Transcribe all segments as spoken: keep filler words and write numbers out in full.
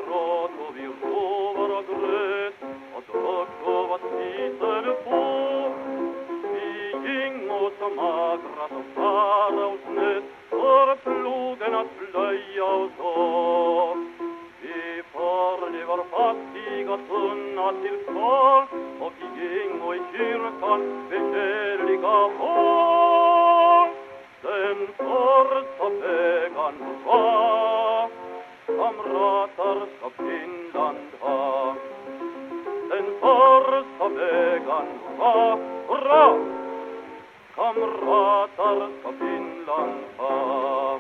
prat och vi råvar och gröt och drack och vad titade på. Vi gingo som magra som fara och snöt för plogen att plöja och så. Vi förlevar fattiga tunna till kvar och gingo i kyrkan med kärliga hår. Den första vägen var kamrater ska Finland ha. Den första vägen var bra. Kamrater ska Finland ha.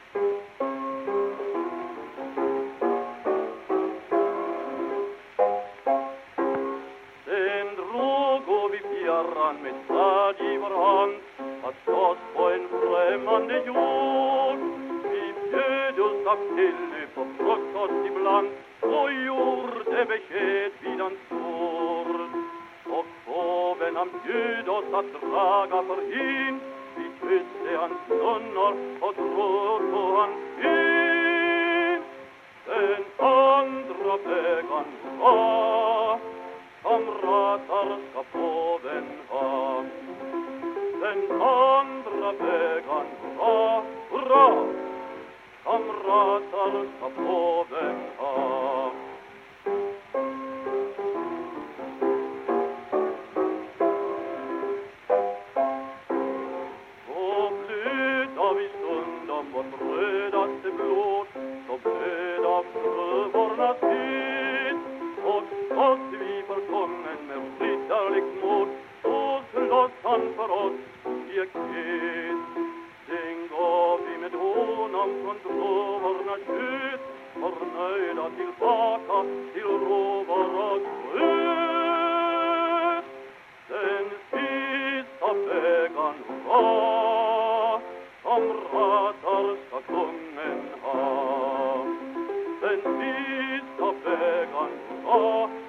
Sen drog vi fjärran med stad i vår hand att slåss på en främmande jord. Vi bjöd oss av till på frukost ibland och gjorde besked vid en stord. Och påven han bjöd oss att draga för in. Vi kysste hans nunnor och drog på han in. Den andra vägen var kamrater ska påven ha. Den andra vägen var bra. Kamrater ska påven ha. Så blöda vi stundom vårt rödaste blod, så blöda frövornas hit. Och slåss vi för kungen med riddarligt mod, så slåss han för oss i ett kit. Sen gav vi med honom från drovarnas hus, förnöjda tillbaka till råvar och gröt. Den sista vägen var kamrater ska kungen ha. Den sista vägen var